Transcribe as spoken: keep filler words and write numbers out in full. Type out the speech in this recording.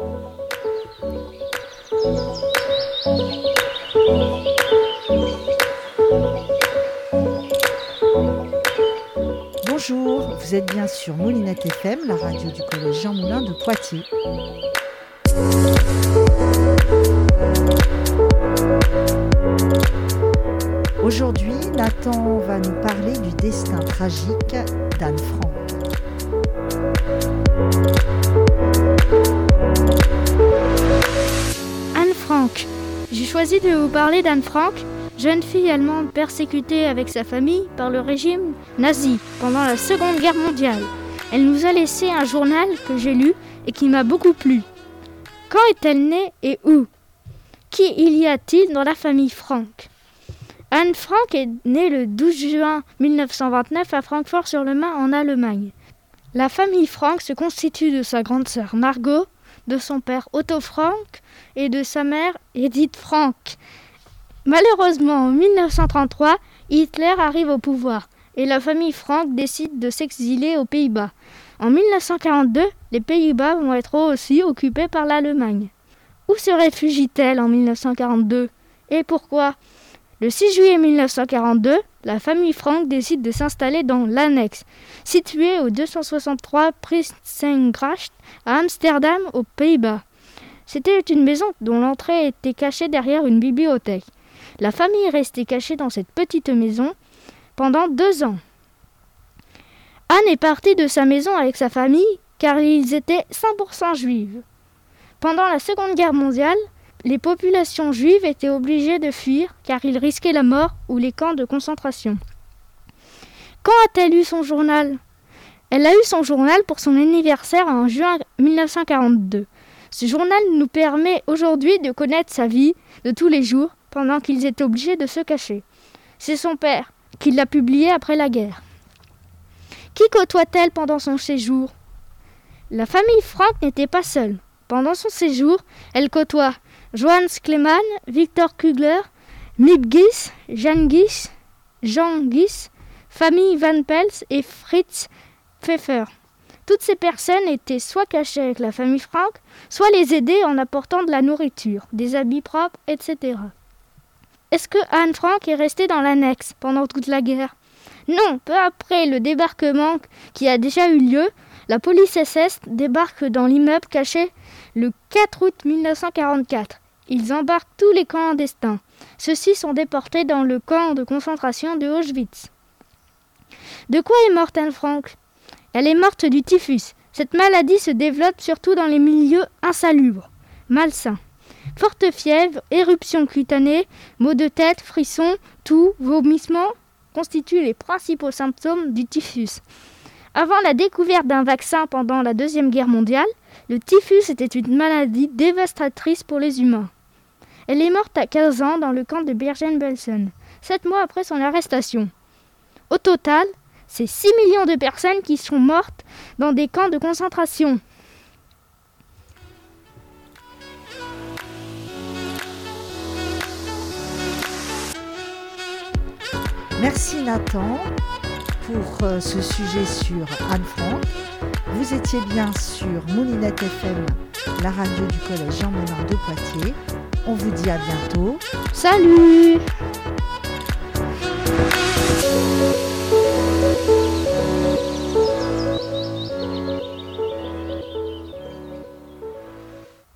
Bonjour, vous êtes bien sur Moulinette F M, la radio du collège Jean Moulin de Poitiers. Aujourd'hui, Nathan va nous parler du destin tragique d'Anne Frank. Anne Frank. J'ai choisi de vous parler d'Anne Frank, jeune fille allemande persécutée avec sa famille par le régime nazi pendant la Seconde Guerre mondiale. Elle nous a laissé un journal que j'ai lu et qui m'a beaucoup plu. Quand est-elle née et où ? Qui il y a-t-il dans la famille Frank ? Anne Frank est née le douze juin mille neuf cent vingt-neuf à Francfort-sur-le-Main en Allemagne. La famille Frank se constitue de sa grande sœur Margot, de son père Otto Frank et de sa mère Edith Frank. Malheureusement, en mille neuf cent trente-trois, Hitler arrive au pouvoir et la famille Frank décide de s'exiler aux Pays-Bas. En mille neuf cent quarante-deux, les Pays-Bas vont être aussi occupés par l'Allemagne. Où se réfugie-t-elle en mille neuf cent quarante-deux et pourquoi ? Le six juillet mille neuf cent quarante-deux, la famille Frank décide de s'installer dans l'Annex, située au deux cent soixante-trois Prinsengracht à Amsterdam, aux Pays-Bas. C'était une maison dont l'entrée était cachée derrière une bibliothèque. La famille est restée cachée dans cette petite maison pendant deux ans. Anne est partie de sa maison avec sa famille car ils étaient cent pour cent juifs. Pendant la Seconde Guerre mondiale, les populations juives étaient obligées de fuir car ils risquaient la mort ou les camps de concentration. Quand a-t-elle eu son journal ? Elle a eu son journal pour son anniversaire en juin mille neuf cent quarante-deux. Ce journal nous permet aujourd'hui de connaître sa vie de tous les jours pendant qu'ils étaient obligés de se cacher. C'est son père qui l'a publié après la guerre. Qui côtoie-t-elle pendant son séjour ? La famille Frank n'était pas seule. Pendant son séjour, elle côtoie Johannes Kleemann, Victor Kugler, Miep Gies, Jan Gies, Jean Gies, famille Van Pels et Fritz Pfeffer. Toutes ces personnes étaient soit cachées avec la famille Frank, soit les aidaient en apportant de la nourriture, des habits propres, et cetera. Est-ce que Anne Frank est restée dans l'annexe pendant toute la guerre ? Non, peu après le débarquement qui a déjà eu lieu, la police S S débarque dans l'immeuble caché le quatre août mille neuf cent quarante-quatre. Ils embarquent tous les clandestins. Ceux-ci sont déportés dans le camp de concentration de Auschwitz. De quoi est morte Anne Frank ? Elle est morte du typhus. Cette maladie se développe surtout dans les milieux insalubres, malsains. Forte fièvre, éruption cutanée, maux de tête, frissons, toux, vomissements constituent les principaux symptômes du typhus. Avant la découverte d'un vaccin pendant la Deuxième Guerre mondiale, le typhus était une maladie dévastatrice pour les humains. Elle est morte à quinze ans dans le camp de Bergen-Belsen, sept mois après son arrestation. Au total, c'est six millions de personnes qui sont mortes dans des camps de concentration. Merci Nathan pour euh, ce sujet sur Anne Frank. Vous étiez bien sur Moulinette F M, la radio du collège Jean Moulin de Poitiers. On vous dit à bientôt. Salut!